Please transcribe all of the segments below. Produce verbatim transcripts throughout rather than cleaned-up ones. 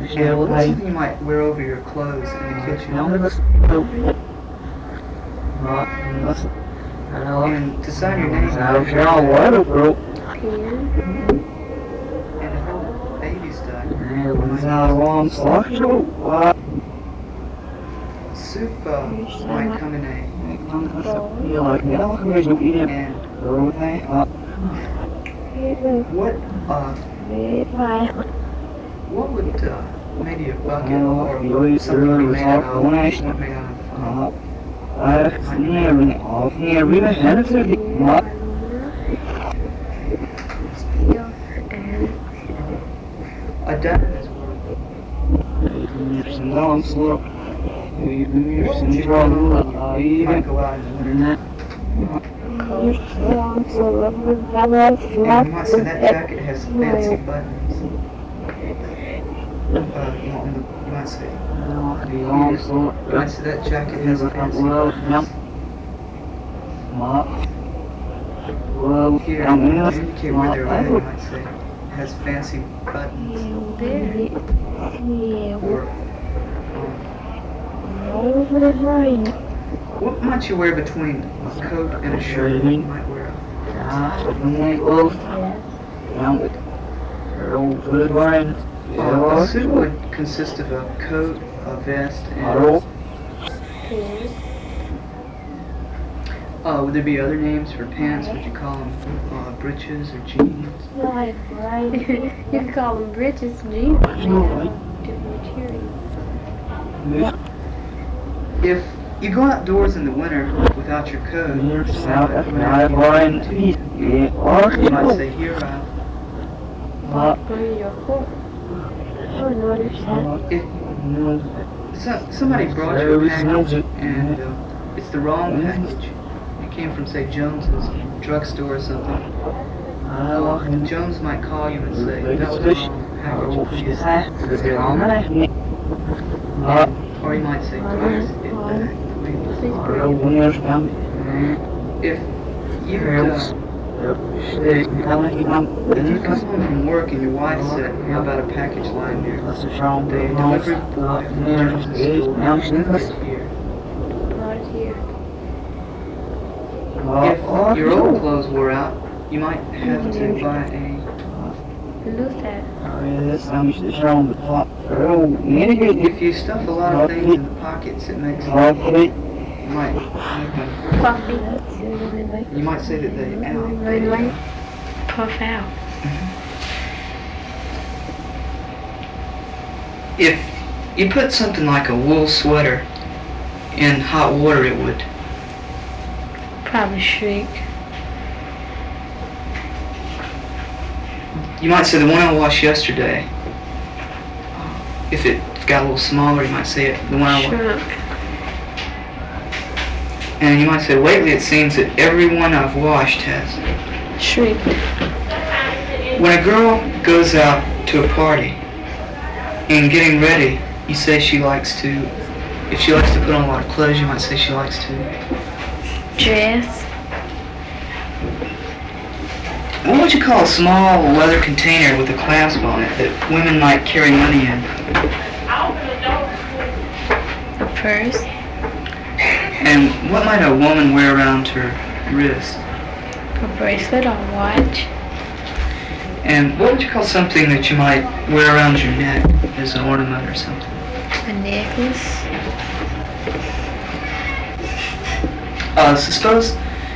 And what's something you might wear over your clothes in the kitchen? And to sign your name. And to hold baby stuff. Soup uh, might come in a. And what uh, what would uh, maybe a bucket or something made out of? Made out of a dun is might go out and and might say that jacket has fancy buttons. Uh, you, want, you might say, you might say that jacket has fancy buttons. Here, to indicate where they're at, you might say, has fancy buttons. Or, um, what might you wear between a coat and a shirt? You might wear a, uh, a suit would consist of a coat, a vest, and uh, would there be other names for pants? Would you call them uh, breeches or jeans? You can call them breeches, jeans. Different material. If you go outdoors in the winter without your coat, you might say, here I If so, somebody brought you a package and uh, it's the wrong package, it came from, say, Jones's drugstore or something, uh, Jones might call you and say, that was the wrong package, please. And, or he might say, please, it back, please. If you uh, if you come home from work and your wife said, how about a package lying there? The delivery boy returns to the store is here. Right here. If your old clothes wore out, you might have to buy a... Look at. If you stuff a lot of things in the pockets, it makes them... You might make them... Puffy. You might say that they out. Puff out. If you put something like a wool sweater in hot water, it would... Probably shrink. You might say the one I washed yesterday. If it got a little smaller, you might say it, the one I washed. Shrunk. And you might say, lately it seems that every one I've washed has. Shrink. When a girl goes out to a party and getting ready, you say she likes to, if she likes to put on a lot of clothes, you might say she likes to. Dress. What would you call a small leather container with a clasp on it that women might carry money in? A purse. And what might a woman wear around her wrist? A bracelet or watch. And what would you call something that you might wear around your neck as an ornament or something? A necklace. Uh, so suppose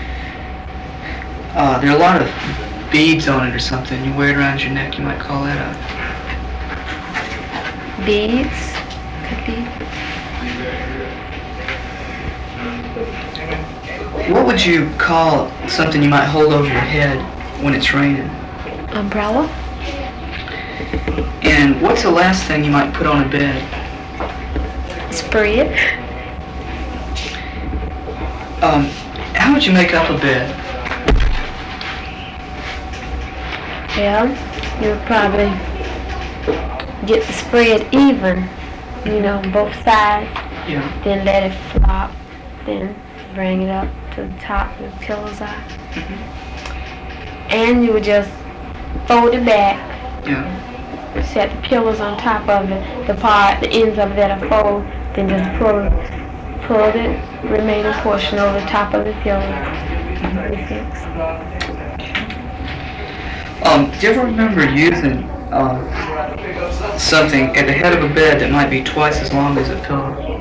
uh, there are a lot of beads on it or something. You wear it around your neck, you might call that a... Beads. Could be. What would you call something you might hold over your head when it's raining? Umbrella. And what's the last thing you might put on a bed? Spread. Um, how would you make up a bed? Well, you would probably get the spread even, you know, both sides. Yeah. Then let it flop. Then bring it up to the top where the pillows are. Mm-hmm. And you would just fold it back. Yeah. set the pillows on top of it, the part, the ends of it that are fold, then just pull, pull the remaining portion over the top of the pillow. Be fixed. Um, do you ever remember using uh, something at the head of a bed that might be twice as long as a pillow?